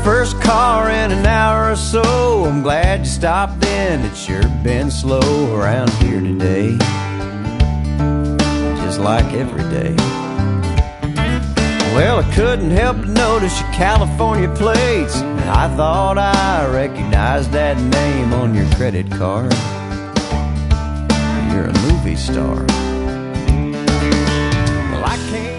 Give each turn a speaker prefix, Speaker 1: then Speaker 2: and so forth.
Speaker 1: first car in an hour or so. I'm glad you stopped in. It's sure been slow around here today, just like every day. Well, I couldn't help but notice your California plates, and I thought I recognized that name on your credit card. You're a movie star. Well, I can't